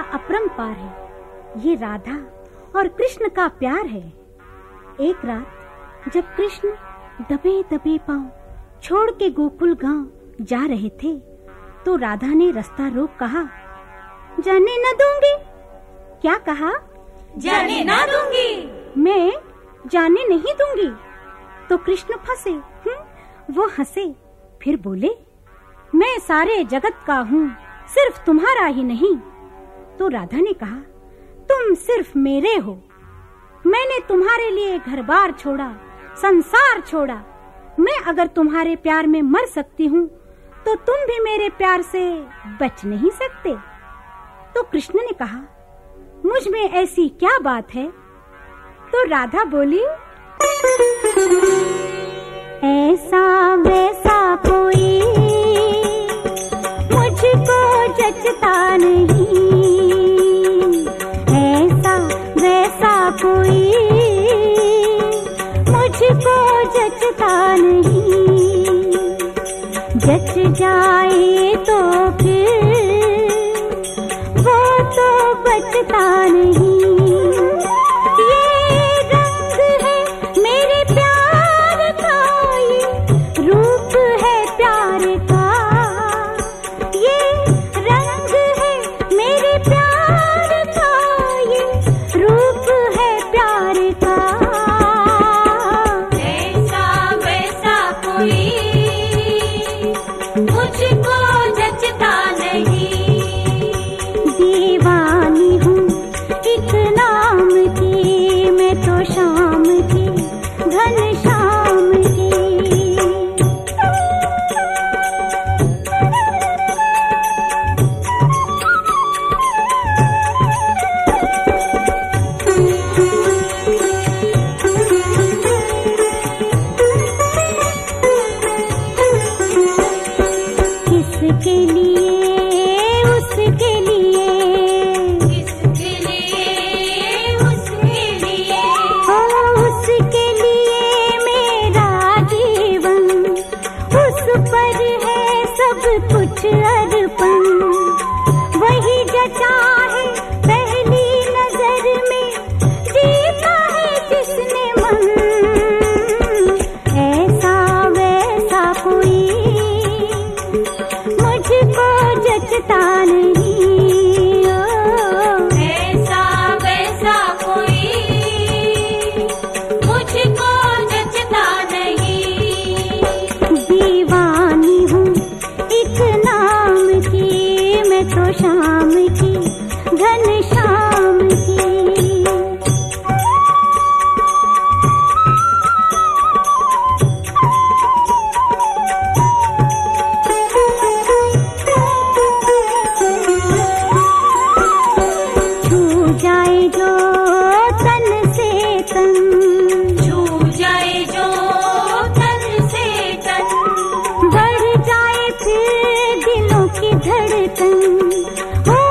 अपरंपार है। ये राधा और कृष्ण का प्यार है। एक रात जब कृष्ण दबे दबे पांव छोड़ के गोकुल गांव जा रहे थे, तो राधा ने रास्ता रोक कहा, जाने न दूंगी। क्या कहा? जाने ना दूंगी। मैं जाने नहीं दूंगी। तो कृष्ण फंसे। वो हंसे, फिर बोले, मैं सारे जगत का हूँ, सिर्फ तुम्हारा ही नहीं। तो राधा ने कहा, तुम सिर्फ मेरे हो। मैंने तुम्हारे लिए घर बार छोड़ा, संसार छोड़ा। मैं अगर तुम्हारे प्यार में मर सकती हूँ, तो तुम भी मेरे प्यार से बच नहीं सकते। तो कृष्ण ने कहा, मुझ में ऐसी क्या बात है? तो राधा बोली, ऐसा वैसा कोई मुझको जचता नहीं। ऐसा वैसा कोई मुझको जचता नहीं। जच जाए तो फिर वो तो बचता नहीं। धड़कन हो